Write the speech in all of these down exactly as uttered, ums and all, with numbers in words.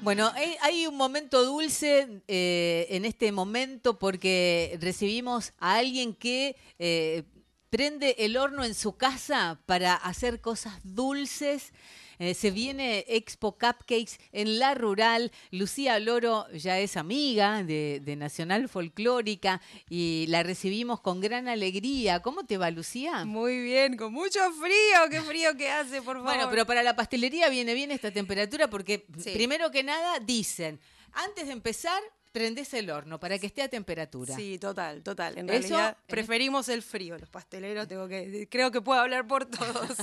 Bueno, hay, hay un momento dulce eh, en este momento porque recibimos a alguien que eh, prende el horno en su casa para hacer cosas dulces. Eh, se viene Expo Cupcakes en La Rural. Lucía Loro ya es amiga de, de Nacional Folclórica y la recibimos con gran alegría. ¿Cómo te va, Lucía? Muy bien, con mucho frío. Qué frío que hace, por favor. Bueno, pero para la pastelería viene bien esta temperatura porque Sí. primero que nada dicen, antes de empezar, prendés el horno para que esté a temperatura. Sí, total, total. En Eso, realidad en preferimos el frío. Los pasteleros, tengo que, creo que puedo hablar por todos.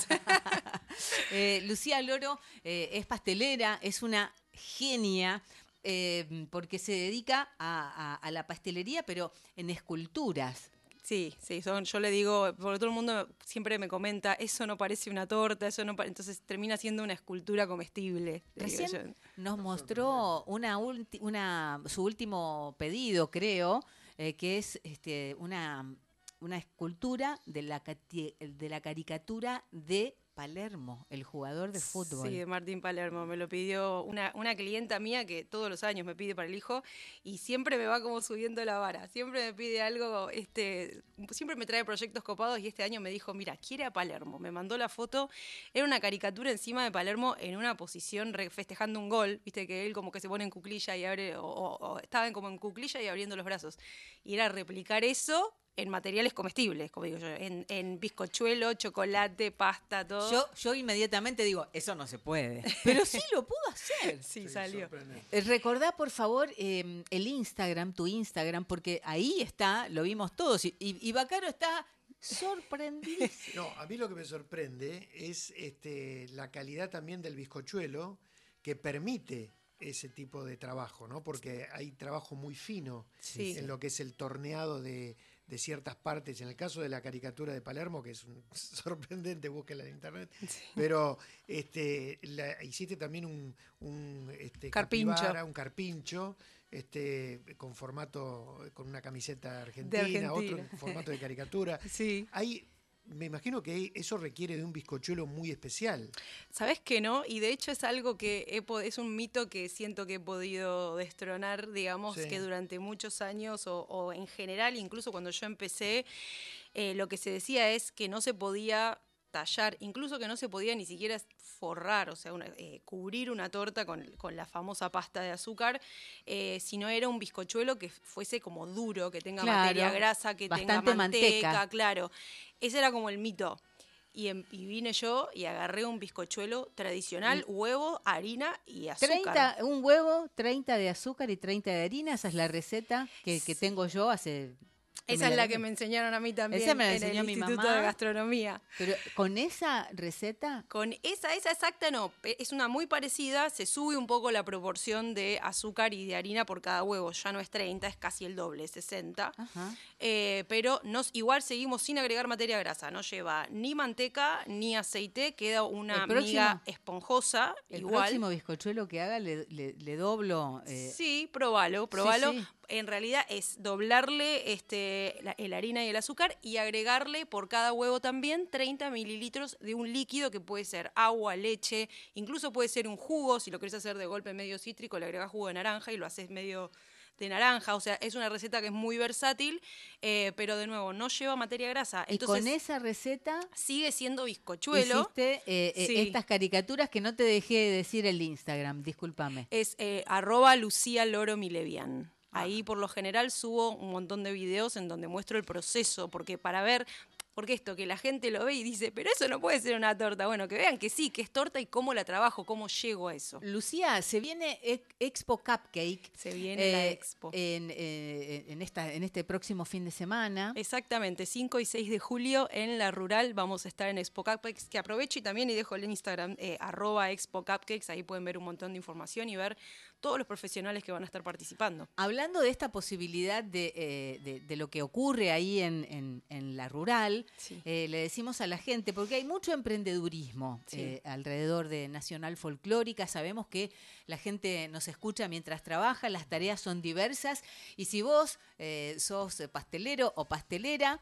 eh, Lucía Loro eh, es pastelera, es una genia. Eh, porque se dedica a, a, a la pastelería, pero en esculturas. Sí, sí, son, yo le digo, porque todo el mundo siempre me comenta, eso no parece una torta, eso no pare-". Entonces termina siendo una escultura comestible. le digo yo. Recién nos mostró una, ulti- una su último pedido, creo, eh, que es este, una, una escultura de la, cati- de la caricatura de Palermo, el jugador de fútbol. Sí, de Martín Palermo. Me lo pidió una, una clienta mía que todos los años me pide para el hijo y siempre me va como subiendo la vara. Siempre me pide algo, este, siempre me trae proyectos copados y este año me dijo, mira, quiere a Palermo. Me mandó la foto, era una caricatura encima de Palermo en una posición re- festejando un gol, viste que él como que se pone en cuclilla y abre, o, o, o estaban como en cuclilla y abriendo los brazos. Y era replicar eso en materiales comestibles, como digo yo, en, en bizcochuelo, chocolate, pasta, todo. Yo, yo inmediatamente digo, eso no se puede. Pero sí lo pudo hacer. Sí, Sí, salió. sorprendente. Eh, Recordá, por favor, eh, el Instagram, tu Instagram, porque ahí está, lo vimos todos. Y, y, y Bacaro está sorprendidísimo. No, a mí lo que me sorprende es este, la calidad también del bizcochuelo que permite ese tipo de trabajo, ¿no? Porque hay trabajo muy fino Sí. en lo que es el torneado de, de ciertas partes. En el caso de la caricatura de Palermo, que es un, sorprendente, búsquela en internet, pero este, la, hiciste también un, un este, Carpincho. capibara, un carpincho, este, con formato, con una camiseta argentina, Argentina. otro en formato de caricatura. Sí. Hay, me imagino que eso requiere de un bizcochuelo muy especial. ¿Sabés que no? Y de hecho es algo que he po- es un mito que siento que he podido destronar, digamos, Sí. que durante muchos años o, o en general, incluso cuando yo empecé, eh, lo que se decía es que no se podía tallar, incluso que no se podía ni siquiera forrar, o sea, una- eh, cubrir una torta con, con la famosa pasta de azúcar, eh, si no era un bizcochuelo que fuese como duro, que tenga Claro, materia grasa, que tenga bastante manteca, manteca. claro. Ese era como el mito. Y, em- y vine yo y agarré un bizcochuelo tradicional, huevo, harina y azúcar. treinta, un huevo, treinta de azúcar y treinta de harina. Esa es la receta que, que tengo yo hace... Esa es la que me enseñaron a mí también Esa me la en el enseñó mi Instituto mamá. de Gastronomía. Pero con esa receta... Con esa, esa exacta no, pe- es una muy parecida, se sube un poco la proporción de azúcar y de harina por cada huevo, ya no es treinta, es casi el doble, sesenta. Ajá. Eh, pero nos, igual seguimos sin agregar materia grasa, no lleva ni manteca ni aceite, queda una El próximo- miga esponjosa, El igual. próximo bizcochuelo que haga le, le- le doblo... eh, Sí, probalo, probalo. sí. En realidad es doblarle este, la, el harina y el azúcar y agregarle por cada huevo también treinta mililitros de un líquido que puede ser agua, leche, incluso puede ser un jugo, si lo querés hacer de golpe medio cítrico, le agregás jugo de naranja y lo haces medio de naranja, o sea, es una receta que es muy versátil, eh, pero de nuevo, no lleva materia grasa. y Entonces, con esa receta sigue siendo bizcochuelo. hiciste eh, eh, Sí. estas caricaturas que no te dejé de decir el Instagram, discúlpame. Es eh, arroba Lucía Loro Milevian. Ahí por lo general subo un montón de videos en donde muestro el proceso, porque para ver, porque esto que la gente lo ve y dice, pero eso no puede ser una torta. Bueno, que vean que sí, que es torta y cómo la trabajo, cómo llego a eso. Lucía, se viene Ex- Expo Cupcake. Se viene la Expo. En, eh, en, esta, en este próximo fin de semana. Exactamente, cinco y seis de julio en La Rural vamos a estar en Expo Cupcakes, que aprovecho y también y dejo el Instagram, eh, arroba Expo Cupcakes, ahí pueden ver un montón de información y ver todos los profesionales que van a estar participando. Hablando de esta posibilidad de, eh, de, de lo que ocurre ahí en, en, en La Rural, Sí. eh, le decimos a la gente, porque hay mucho emprendedurismo Sí. eh, alrededor de Nacional Folclórica, sabemos que la gente nos escucha mientras trabaja, las tareas son diversas, y si vos eh, sos pastelero o pastelera,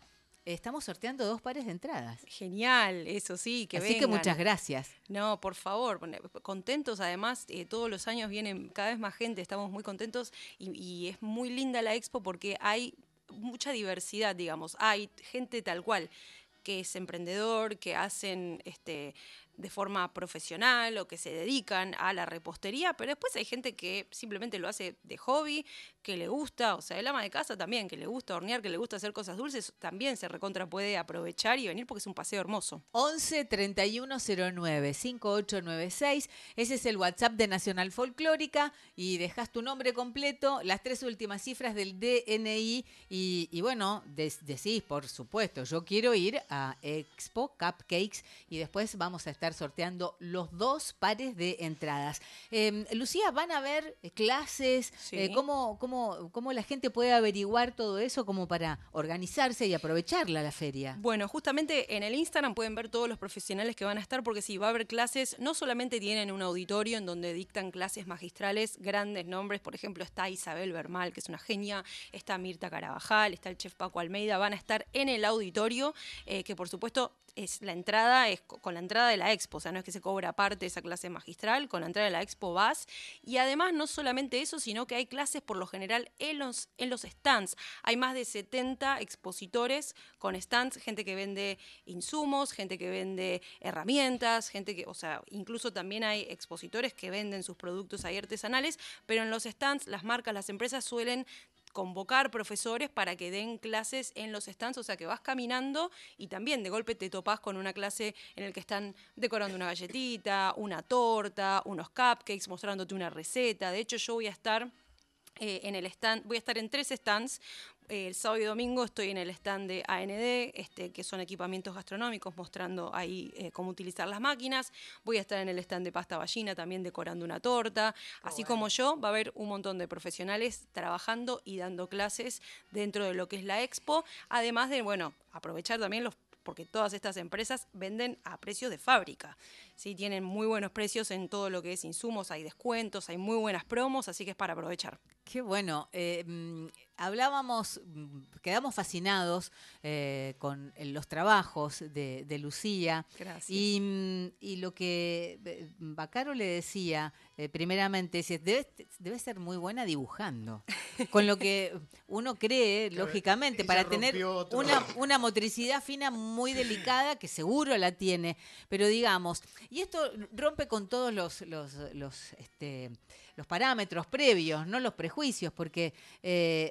estamos sorteando dos pares de entradas. Genial, eso sí, que Así vengan. que muchas gracias. No, por favor, contentos. Además, eh, todos los años vienen cada vez más gente, estamos muy contentos y, y es muy linda la expo porque hay mucha diversidad, digamos. Hay gente tal cual que es emprendedor, que hacen este, de forma profesional o que se dedican a la repostería, pero después hay gente que simplemente lo hace de hobby, que le gusta, o sea, el ama de casa también, que le gusta hornear, que le gusta hacer cosas dulces, también se recontra puede aprovechar y venir porque es un paseo hermoso. once treinta y uno cero nueve cincuenta y ocho noventa y seis, ese es el WhatsApp de Nacional Folclórica y dejas tu nombre completo, las tres últimas cifras del D N I y, y bueno, des, decís, por supuesto, yo quiero ir a Expo Cupcakes y después vamos a estar sorteando los dos pares de entradas. Eh, Lucía, ¿van a haber clases? Sí. Eh, ¿cómo, cómo, ¿Cómo la gente puede averiguar todo eso como para organizarse y aprovecharla la feria? Bueno, justamente en el Instagram pueden ver todos los profesionales que van a estar, porque sí, va a haber clases, no solamente tienen un auditorio en donde dictan clases magistrales, grandes nombres, por ejemplo está Isabel Bermal, que es una genia, está Mirta Carabajal, está el chef Paco Almeida, van a estar en el auditorio, eh, que por supuesto es la entrada, es con la entrada de la expo, o sea, no es que se cobra aparte esa clase magistral, con la entrada de la expo vas, y además no solamente eso, sino que hay clases por lo general en los, en los stands, hay más de setenta expositores con stands, gente que vende insumos, gente que vende herramientas, gente que, o sea, incluso también hay expositores que venden sus productos ahí artesanales, pero en los stands las marcas, las empresas suelen convocar profesores para que den clases en los stands, o sea que vas caminando y también de golpe te topás con una clase en el que están decorando una galletita, una torta, unos cupcakes, mostrándote una receta. De hecho, yo voy a estar eh, en el stand, voy a estar en tres stands. El sábado y domingo estoy en el stand de A N D, este, que son equipamientos gastronómicos, mostrando ahí eh, cómo utilizar las máquinas. Voy a estar en el stand de pasta ballina, también decorando una torta. Oh, Así bueno. Como yo, va a haber un montón de profesionales trabajando y dando clases dentro de lo que es la expo. Además de, bueno, aprovechar también los porque todas estas empresas venden a precios de fábrica, ¿sí? Tienen muy buenos precios en todo lo que es insumos, hay descuentos, hay muy buenas promos, así que es para aprovechar. Qué bueno. Eh, hablábamos, quedamos fascinados eh, con los trabajos de, de Lucía. Gracias. Y, y lo que Baccaro le decía, eh, primeramente, es, debe, debe ser muy buena dibujando. Con lo que uno cree, claro, lógicamente, para tener una, una motricidad fina muy delicada, que seguro la tiene. Pero digamos, y esto rompe con todos los, los, los, este, los parámetros previos, no los prejuicios, porque eh,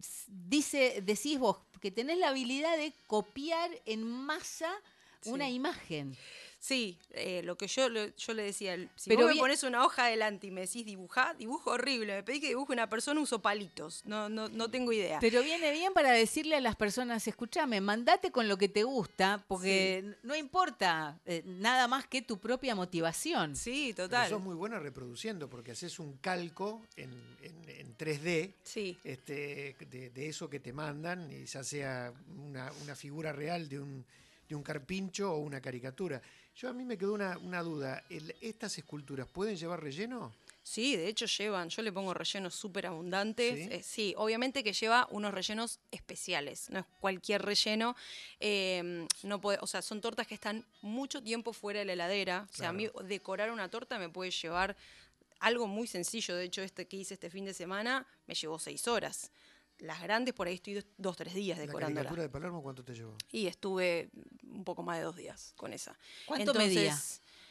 dice, decís vos que tenés la habilidad de copiar en masa sí. una imagen. Sí, eh, lo que yo, lo, yo le decía, si Pero vos bien, me pones una hoja adelante y me decís dibujá, dibujo horrible, me pedí que dibuje una persona, uso palitos, no, no, no tengo idea. Pero viene bien para decirle a las personas, escúchame, mandate con lo que te gusta, porque sí. no importa eh, nada más que tu propia motivación. Sí, total. Pero sos muy buena reproduciendo, porque haces un calco en, en, en tres D sí. este, de, de eso que te mandan, y ya sea una, una figura real de un, de un carpincho o una caricatura. Yo a mí me quedó una, una duda. El, ¿Estas esculturas pueden llevar relleno? Sí, de hecho llevan, yo le pongo rellenos súper abundantes. ¿Sí? Eh, sí, obviamente que lleva unos rellenos especiales, no es cualquier relleno. Eh, no puede, o sea, son tortas que están mucho tiempo fuera de la heladera. Claro. O sea, a mí decorar una torta me puede llevar algo muy sencillo. De hecho, este que hice este fin de semana me llevó seis horas. Las grandes por ahí estoy dos, tres días decorándola. ¿La caricatura de Palermo cuánto te llevó? Y estuve un poco más de dos días con esa. ¿Cuánto Entonces, medía?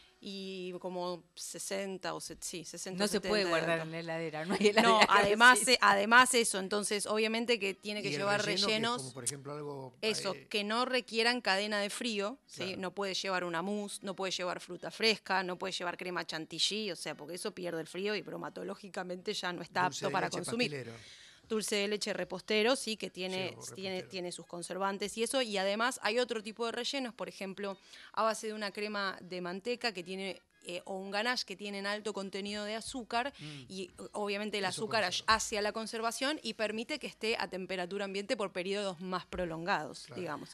Y como sesenta o se, sí, sesenta. No se puede guardar en la heladera, no hay heladera. No, además, eh, además eso, entonces obviamente que tiene que ¿Y llevar relleno, rellenos. Que es como por ejemplo algo. Eso, eh, que no requieran cadena de frío, ¿sí? Claro. No puede llevar una mousse, no puede llevar fruta fresca, no puede llevar crema chantilly, o sea, porque eso pierde el frío y bromatológicamente ya no está Dulce apto para leche, consumir. Pastelero. Dulce de leche repostero, sí, que tiene, sí, tiene, tiene sus conservantes y eso. Y además hay otro tipo de rellenos, por ejemplo, a base de una crema de manteca que tiene, eh, o un ganache que tienen alto contenido de azúcar mm. y obviamente el eso azúcar conserva. Hacia la conservación y permite que esté a temperatura ambiente por periodos más prolongados, claro. digamos.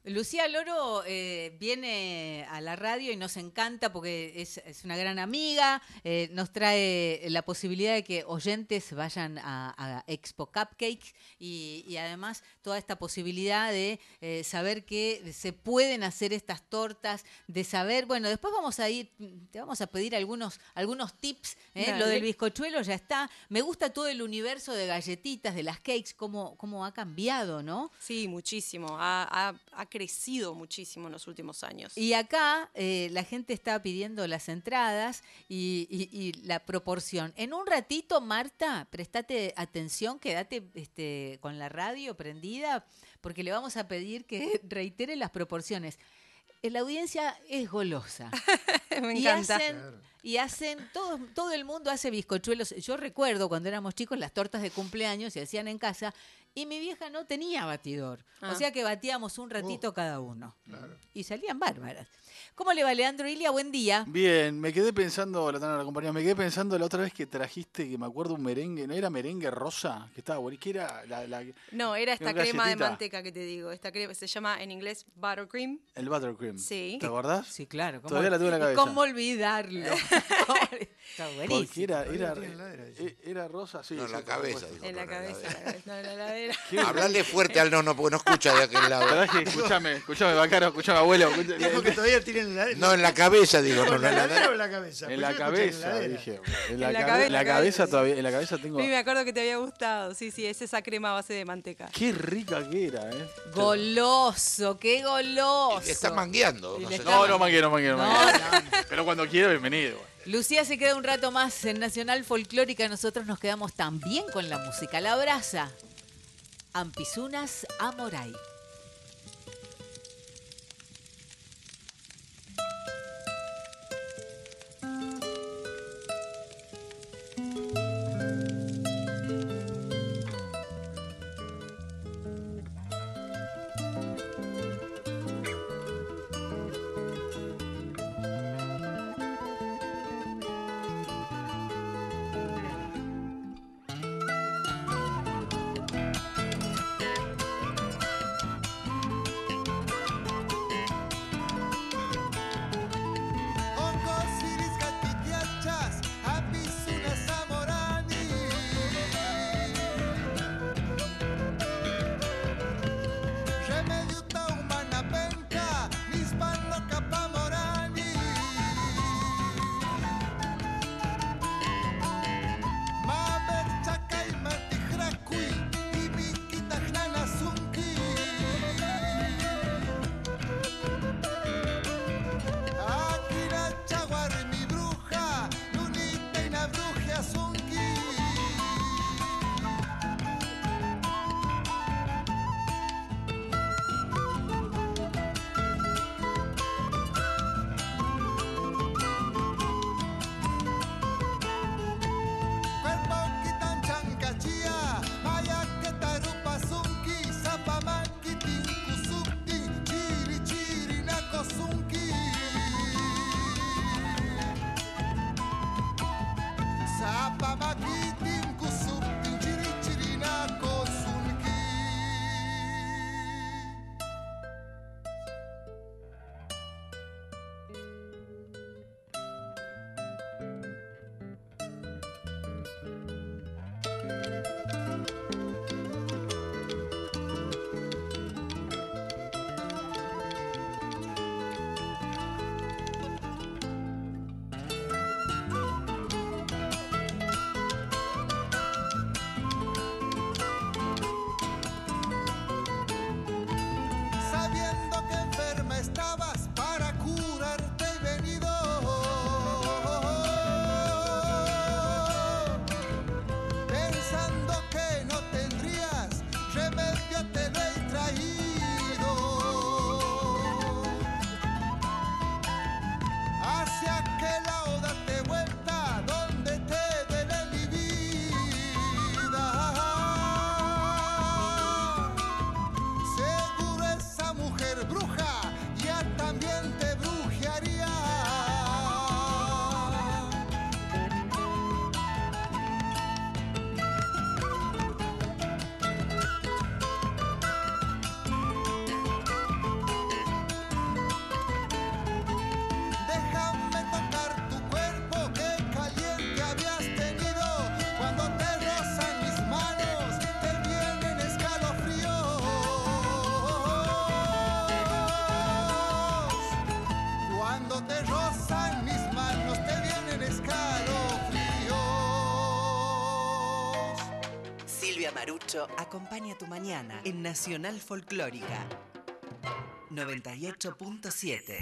Lucía Loro eh, viene a la radio y nos encanta porque es, es una gran amiga, eh, nos trae la posibilidad de que oyentes vayan a, a Expo Cupcakes y, y además toda esta posibilidad de eh, saber que se pueden hacer estas tortas, de saber, bueno, después vamos a ir, te vamos a pedir algunos, algunos tips, ¿eh? Lo del bizcochuelo ya está, me gusta todo el universo de galletitas, de las cakes, cómo, cómo ha cambiado, ¿no? Sí, muchísimo, ha, ha, ha crecido muchísimo en los últimos años. Y acá eh, la gente está pidiendo las entradas y, y, y la proporción. En un ratito, Marta, prestate atención, quédate este, con la radio prendida, porque le vamos a pedir que reitere las proporciones. La audiencia es golosa. Me y encanta. hacen, Claro. y hacen todo, todo el mundo hace bizcochuelos. Yo recuerdo cuando éramos chicos las tortas de cumpleaños se hacían en casa y mi vieja no tenía batidor. Ah. O sea que batíamos un ratito Oh. cada uno. Claro. Y salían bárbaras. ¿Cómo le va, Leandro Ilia? Buen día. Bien, me quedé pensando, la tana la compañía, me quedé pensando la otra vez que trajiste, que me acuerdo un merengue, ¿no era merengue rosa? Que estaba bueno, ¿qué era? La, la- No, era esta Una crema de galletita. manteca que te digo. Esta crema se llama en inglés buttercream. el buttercream. Sí. ¿Te acordás? Sí, claro. ¿cómo- Todavía la tengo en la y cabeza. ¿Cómo olvidarlo? Está buenísimo. Porque era, Todavía era, tiene heladera, dice. eh, era rosa, sí. No, en sí, la por cabeza, supuesto. dijo. En la No, en la cabeza, heladera. la cabeza, no, en la heladera. Qué- Hablale fuerte al nono porque no escucha de aquel lado. ¿Verdad que, escúchame, escúchame, Bacaro, escúchame, abuelo. escucha- Dijo que todavía tienen la No, en la cabeza, digo, no ¿En en la la heladera heladera. o en la cabeza? En Pues la yo escuché en cabeza, heladera. dije. En la, En la cabe- cabe- en la la cabeza cabeza. todavía, en la cabeza tengo. Sí, me acuerdo que te había gustado. Sí, sí, es esa crema a base de manteca. Qué rica que era, ¿eh? Goloso, qué goloso. Está mangueando. Y No le sé. está No, no mangué, no mangué, no No, mangué. no. Pero cuando quiera, bienvenido. Lucía se queda un rato más en Nacional Folclórica. Nosotros nos quedamos también con la música. La brasa. Ampisunas Amoray. Lucía Marucho acompaña tu mañana en Nacional Folclórica noventa y ocho punto siete.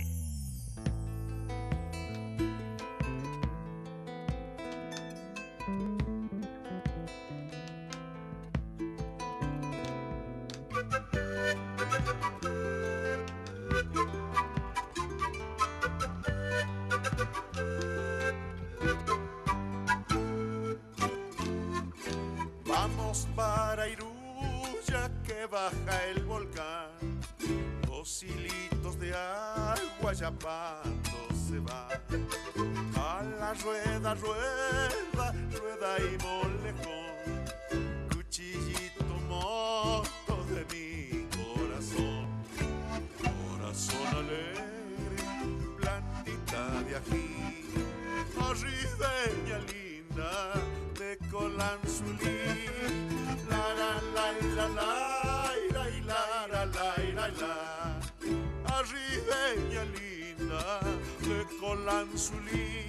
Vamos para Iruya que baja el volcán, dos hilitos de agua yapando se van. A la rueda, rueda, rueda y molejón, cuchillito moto de mi corazón. Corazón alegre, plantita de ají, arribeña linda de Colanzulí. La la la la la la la la la la, arribeña linda de Colanzulí.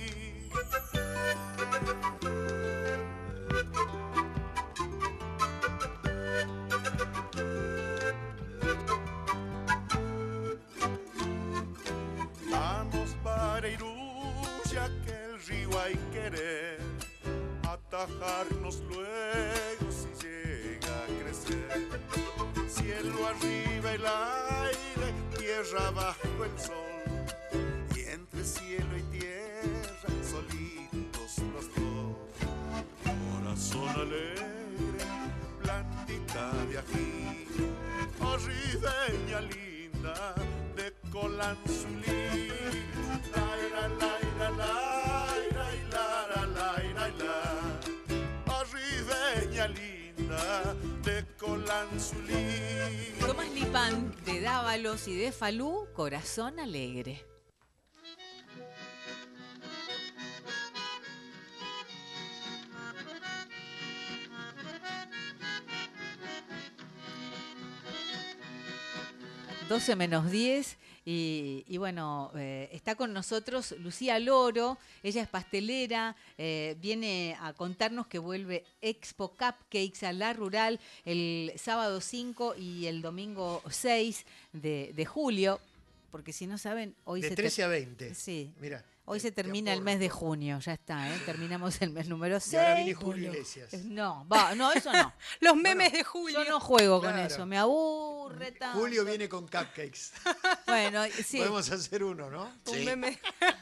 Vamos para Iruya que el río hay querer atajarnos luego si llega a crecer. Cielo arriba el aire, tierra bajo el sol, y entre cielo y tierra solitos los dos. Corazón alegre, plantita de ají, arribeña linda de Colanzulí. La la la la la la la la la, arribeña linda de Colanzulí. Tomás Lipán, de Dávalos y de Falú, Corazón Alegre. doce menos diez y, y bueno, eh, está con nosotros Lucía Loro, ella es pastelera, eh, viene a contarnos que vuelve Expo Cupcakes a La Rural el sábado cinco y el domingo seis de, de julio, porque si no saben, hoy de se... trece a veinte. Sí. Mirá. Hoy se Te- te termina el aporro. mes de junio, ya está, ¿eh? Terminamos el mes número seis. Y ahora viene Julio Iglesias. No, va, no, eso no. Los memes de Julio. Yo no juego con Claro. eso, me aburre tanto. Julio viene con cupcakes. Bueno, sí. Podemos hacer uno, ¿no? Un Sí. meme.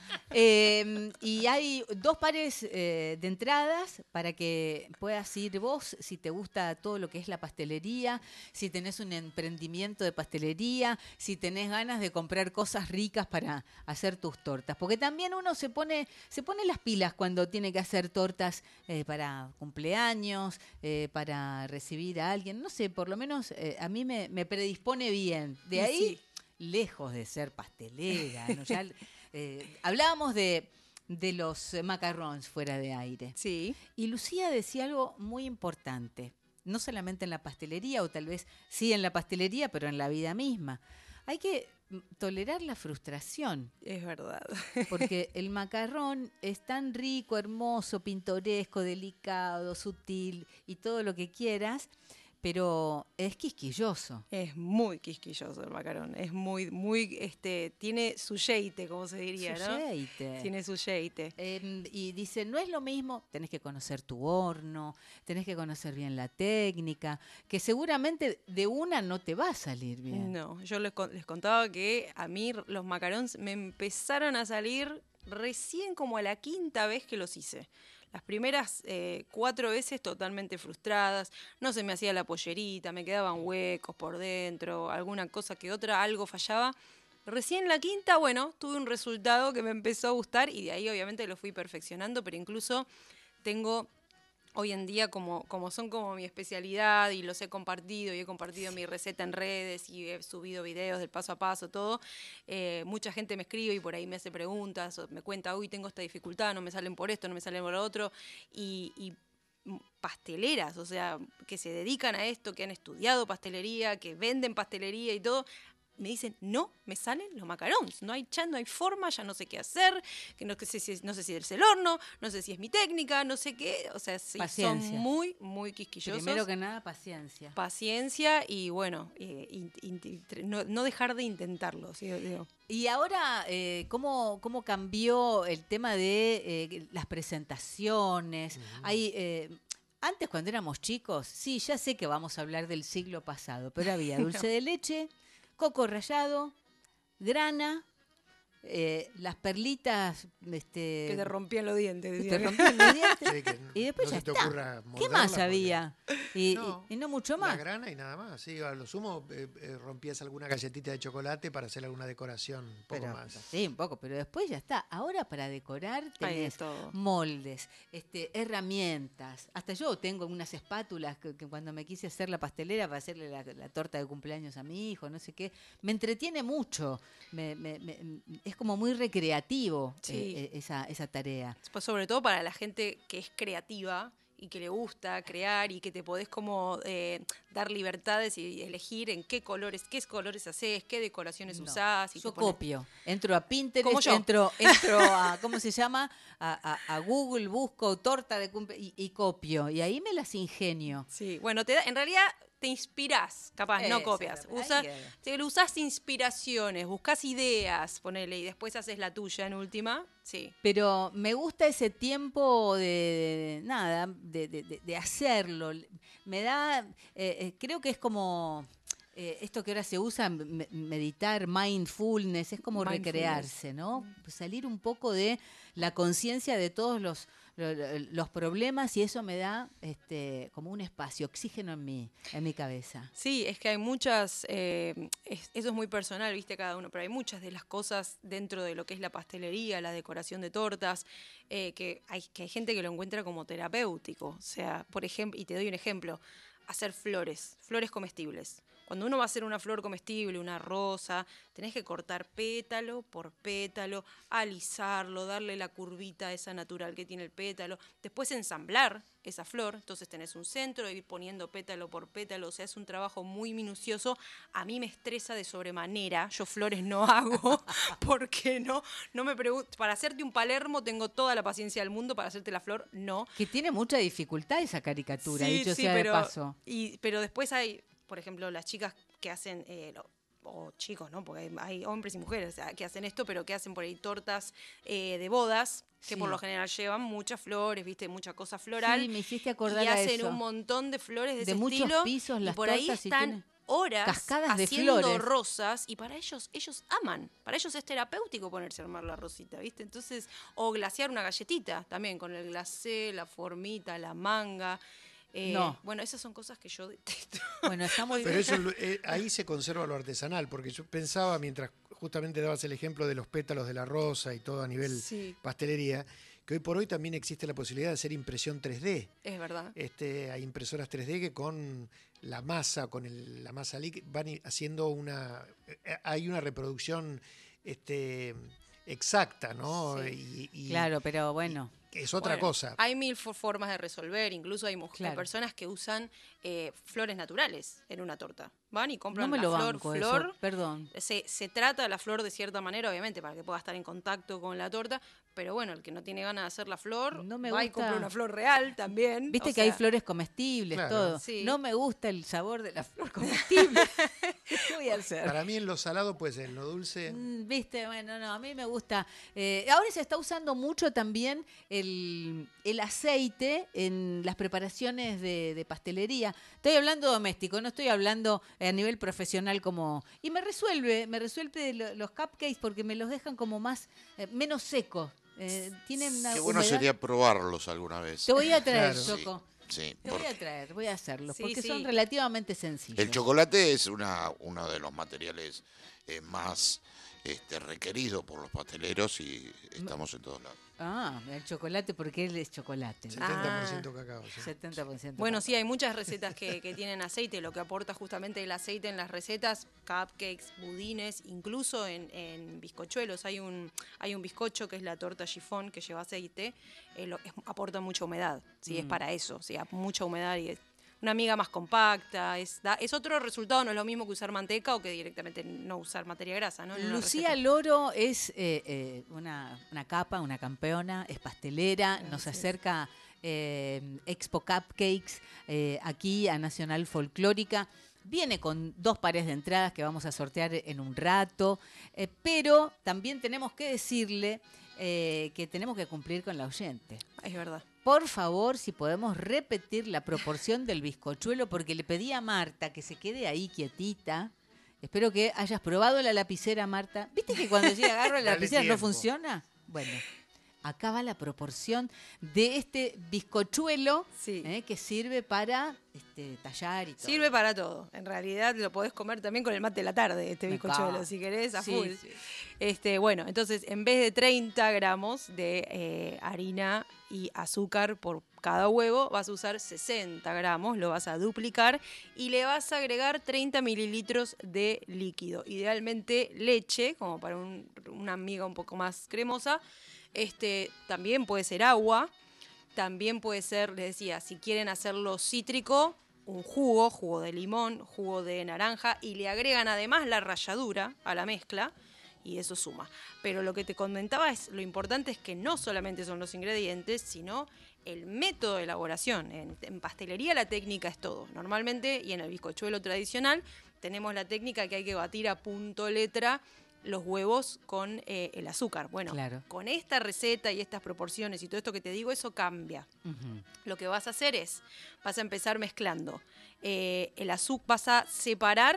Eh, y hay dos pares eh, de entradas para que puedas ir vos si te gusta todo lo que es la pastelería, si tenés un emprendimiento de pastelería, si tenés ganas de comprar cosas ricas para hacer tus tortas. Porque también uno se pone, se pone las pilas cuando tiene que hacer tortas eh, para cumpleaños, eh, para recibir a alguien. No sé, por lo menos eh, a mí me, me predispone bien. De Y ahí, sí. lejos de ser pastelera, ¿no? Ya, eh, hablábamos de, de los macarrons fuera de aire. Sí. Y Lucía decía algo muy importante, no solamente en la pastelería, o tal vez sí en la pastelería, pero en la vida misma. Hay que mm, tolerar la frustración, Es verdad. porque el macarrón es tan rico, hermoso, pintoresco, delicado, sutil y todo lo que quieras, pero es quisquilloso. Es muy quisquilloso el macarón. Es muy, muy, este, tiene su yeite, como se diría, Su ¿no? yeite. Tiene su yeite. Eh, y dice, no es lo mismo, tenés que conocer tu horno, tenés que conocer bien la técnica, que seguramente de una no te va a salir bien. No, yo les, con- les contaba que a mí los macarons me empezaron a salir recién como a la quinta vez que los hice. Las primeras eh, cuatro veces totalmente frustradas, no se me hacía la pollerita, me quedaban huecos por dentro, alguna cosa que otra, algo fallaba. Recién la quinta, bueno, tuve un resultado que me empezó a gustar y de ahí obviamente lo fui perfeccionando, pero incluso tengo hoy en día como, como son como mi especialidad y los he compartido y he compartido mi receta en redes y he subido videos del paso a paso, todo, eh, mucha gente me escribe y por ahí me hace preguntas o me cuenta, uy, tengo esta dificultad, no me salen por esto, no me salen por lo otro, y, y pasteleras, o sea, que se dedican a esto, que han estudiado pastelería, que venden pastelería y todo, me dicen, no, me salen los macarons, no hay chat, no hay forma, ya no sé qué hacer, que no, que sé, si, no sé si es el horno, no sé si es mi técnica, no sé qué, o sea, sí, son Paciencia. muy, muy quisquillosos. Primero que nada, paciencia. Paciencia y bueno, eh, in- in- no, no dejar de intentarlo, ¿sí? Digo. Y ahora, eh, ¿cómo, ¿cómo cambió el tema de eh, las presentaciones? Hay, eh, antes, cuando éramos chicos, sí, ya sé que vamos a hablar del siglo pasado, pero había dulce de leche, coco rallado, grana, eh, las perlitas... Este, Que te rompían los dientes. que decía. te rompían los dientes. Sí, que Y después no ya se te está. ocurra ¿Qué morderla más porque- había? Y No, y- y no mucho La más. grana y nada más. Sí, a lo sumo eh, eh, rompías alguna galletita de chocolate para hacer alguna decoración, un poco Pero, más. sí, un poco, pero después ya está. Ahora para decorar Hay de tenés todo. moldes, este, herramientas. Hasta yo tengo unas espátulas que, que cuando me quise hacer la pastelera para hacerle la, la torta de cumpleaños a mi hijo, no sé qué, me entretiene mucho. Me- me- me- es como muy recreativo Sí. eh, eh, esa, esa tarea. Pues sobre todo para la gente que es creativa y que le gusta crear y que te podés como eh, dar libertades y elegir en qué colores, qué colores haces, qué decoraciones No, usás. Y yo te pones- copio. Entro a Pinterest, Como yo. entro, entro a, ¿cómo se llama? A, a- a Google, busco torta de cumpleaños y, y copio. Y ahí me las ingenio. Sí, bueno, te da, en realidad te inspirás, capaz, no Eso, copias. ahí Usa, queda. te usás inspiraciones, buscas ideas, ponele, y después haces la tuya en última. Sí. Pero me gusta ese tiempo de, de- de- nada, de, de- de- de hacerlo. Me da, eh, eh, creo que es como eh, esto que ahora se usa, me- meditar, mindfulness, es como Mindfulness. recrearse, ¿no? Salir un poco de la conciencia de todos los, lo- lo- los problemas y eso me da este, como un espacio, oxígeno en mi, en mi cabeza. Sí, es que hay muchas, eh, es- eso es muy personal, viste, cada uno, pero hay muchas de las cosas dentro de lo que es la pastelería, la decoración de tortas, eh, que, hay, que hay gente que lo encuentra como terapéutico. O sea, por ejemplo, y te doy un ejemplo, hacer flores, flores comestibles. Cuando uno va a hacer una flor comestible, una rosa, tenés que cortar pétalo por pétalo, alisarlo, darle la curvita esa natural que tiene el pétalo, después ensamblar esa flor, entonces tenés un centro, ir poniendo pétalo por pétalo, o sea, es un trabajo muy minucioso. A mí me estresa de sobremanera, yo flores no hago, porque no, no me pregunto, para hacerte un Palermo tengo toda la paciencia del mundo, para hacerte la flor, no. Que tiene mucha dificultad esa caricatura, Sí, dicho sí, sea pero, de paso. Y, pero después hay, por ejemplo, las chicas que hacen, eh, lo- o chicos, ¿no? Porque hay, hay hombres y mujeres, o sea, que hacen esto, pero que hacen por ahí tortas eh, de bodas, que Sí. por lo general llevan muchas flores, viste, mucha cosa floral. Sí, me hiciste acordar y a hacen eso. un montón de flores de, De ese muchos estilo. pisos y las por ahí tortas y están tienen horas cascadas de haciendo flores. rosas y para ellos, ellos aman. Para ellos es terapéutico ponerse a armar la rosita, ¿viste? Entonces, o glasear una galletita también, con el glacé, la formita, la manga. Eh, No. Bueno, esas son cosas que yo detesto. Bueno, está muy Pero bien. eso, eh, ahí se conserva lo artesanal, porque yo pensaba, mientras justamente dabas el ejemplo de los pétalos de la rosa y todo a nivel Sí. pastelería, que hoy por hoy también existe la posibilidad de hacer impresión tres D. Es verdad. Este, hay impresoras tres D que con la masa, con el- la masa líquida, van i- haciendo una... eh, Hay una reproducción este, exacta, ¿no? Sí. Y, y Claro, pero bueno. es otra Bueno, cosa. Hay mil fo- formas de resolver, incluso hay, muj- hay Claro. personas que usan eh, flores naturales en una torta. Van y compran No me la lo flor, banco flor. eso, perdón. Se, se trata la flor de cierta manera, obviamente, para que pueda estar en contacto con la torta, pero bueno, el que no tiene ganas de hacer la flor, No me va y gusta. compra una flor real también. Viste o que hay sea, flores comestibles, Claro. todo. Sí. No me gusta el sabor de la flor comestible. ¿Qué voy a hacer? Para mí en lo salado puede ser, en lo dulce... Mm, Viste, bueno, no, a mí me gusta. Eh, ahora se está usando mucho también el, el aceite en las preparaciones de, de pastelería. Estoy hablando doméstico, no estoy hablando a nivel profesional como... Y me resuelve, me resuelve lo- los cupcakes porque me los dejan como más, eh, menos secos. Eh, tienen una Qué bueno humedad. sería probarlos alguna vez. Te voy a traer, Claro. Choco. Sí, Te voy a porque traer, voy a hacerlos, Sí, porque sí. son relativamente sencillos. el chocolate es una, uno de los materiales eh, más este, requeridos por los pasteleros y estamos en todos lados. Ah, el chocolate porque él es chocolate. ¿no? setenta por ciento cacao. sí. setenta por ciento. Bueno, cacao. sí, hay muchas recetas que, que tienen aceite, lo que aporta justamente el aceite en las recetas, cupcakes, budines, incluso en, en bizcochuelos. Hay un, hay un bizcocho que es la torta chiffon que lleva aceite, eh, lo- es- aporta mucha humedad, ¿sí? Es Mm. para eso, ¿sí? A- mucha humedad y es una miga más compacta, es, da, es otro resultado, no es lo mismo que usar manteca o que directamente no usar materia grasa, ¿no? En una Lucía receta. Loro es eh, eh, una, una capa, una campeona, es pastelera, nos Gracias. acerca eh, Expo Cupcakes eh, aquí a Nacional Folclórica. Viene con dos pares de entradas que vamos a sortear en un rato, eh, pero también tenemos que decirle eh, que tenemos que cumplir con la oyente. Es verdad. Por favor, si podemos repetir la proporción del bizcochuelo, porque le pedí a Marta que se quede ahí quietita. Espero que hayas probado la lapicera, Marta. ¿Viste que cuando yo agarro la Dale lapicera no tiempo. funciona? Bueno, acá va la proporción de este bizcochuelo Sí. eh, que sirve para este, tallar y todo. Sirve para todo. En realidad lo podés comer también con el mate de la tarde, este Me bizcochuelo, cago. si querés, a Sí, full. sí. Este, bueno, entonces en vez de treinta gramos de eh, harina y azúcar por cada huevo, vas a usar sesenta gramos, lo vas a duplicar y le vas a agregar treinta mililitros de líquido. Idealmente leche, como para un- una miga un poco más cremosa. Este, también puede ser agua. También puede ser, les decía, si quieren hacerlo cítrico, un jugo, jugo de limón, jugo de naranja, y le agregan además la ralladura a la mezcla, y eso suma. Pero lo que te comentaba es, lo importante es que no solamente son los ingredientes, sino el método de elaboración. En, en pastelería la técnica es todo. Normalmente, y en el bizcochuelo tradicional, tenemos la técnica que hay que batir a punto letra los huevos con eh, el azúcar. Bueno, Claro. con esta receta y estas proporciones y todo esto que te digo, eso cambia. Ujú. Lo que vas a hacer es, vas a empezar mezclando. Eh, el azúcar, vas a separar,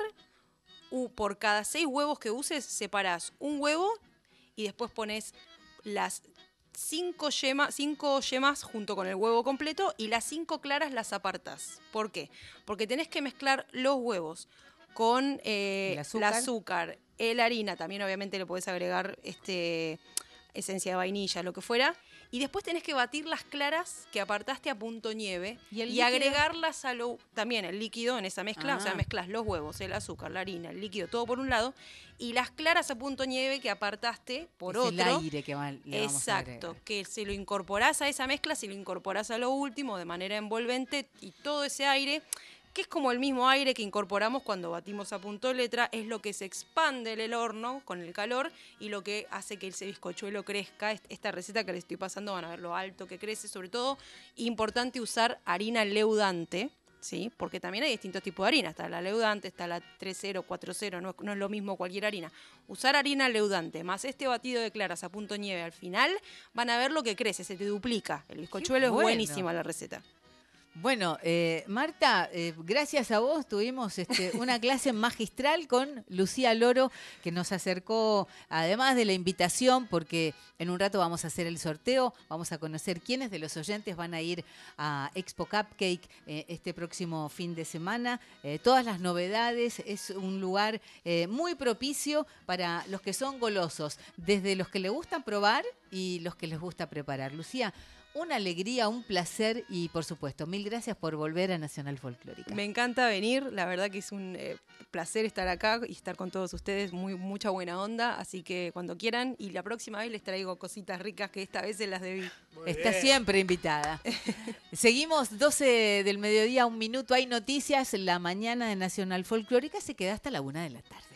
u- por cada seis huevos que uses, separás un huevo y después pones las cinco, yema, cinco yemas junto con el huevo completo y las cinco claras las apartás. ¿Por qué? Porque tenés que mezclar los huevos con eh, El azúcar. el azúcar, la harina, también obviamente le podés agregar este, esencia de vainilla, lo que fuera. Y después tenés que batir las claras que apartaste a punto nieve ¿Y y, el líquido? agregarlas a lo, también el líquido en esa mezcla. O sea, Ah. mezclas los huevos, el azúcar, la harina, el líquido, todo por un lado. Y las claras a punto nieve que apartaste por Es otro. el aire que va, le vamos a Exacto, agregar. que se lo incorporás a esa mezcla, si lo incorporás a lo último de manera envolvente y todo ese aire, que es como el mismo aire que incorporamos cuando batimos a punto letra, es lo que se expande en el horno con el calor y lo que hace que ese bizcochuelo crezca. Est- Esta receta que les estoy pasando van a ver lo alto que crece, sobre todo importante usar harina leudante, ¿sí? Porque también hay distintos tipos de harina, está la leudante, está la tres cero, cuatro cero, no, es- no es lo mismo cualquier harina. Usar harina leudante más este batido de claras a punto nieve al final, van a ver lo que crece, se te duplica. El bizcochuelo bueno. es buenísima la receta. Bueno, eh, Marta, eh, gracias a vos tuvimos este, una clase magistral con Lucía Loro que nos acercó, además de la invitación, porque en un rato vamos a hacer el sorteo, vamos a conocer quiénes de los oyentes van a ir a Expo Cupcake eh, este próximo fin de semana, eh, todas las novedades, es un lugar eh, muy propicio para los que son golosos, desde los que les gusta probar y los que les gusta preparar. Lucía, una alegría, un placer y, por supuesto, mil gracias por volver a Nacional Folclórica. Me encanta venir, la verdad que es un eh, placer estar acá y estar con todos ustedes, muy mucha buena onda, así que cuando quieran y la próxima vez les traigo cositas ricas que esta vez se las debí. Está siempre invitada. Seguimos doce del mediodía, un minuto, hay noticias, la mañana de Nacional Folclórica se queda hasta la una de la tarde.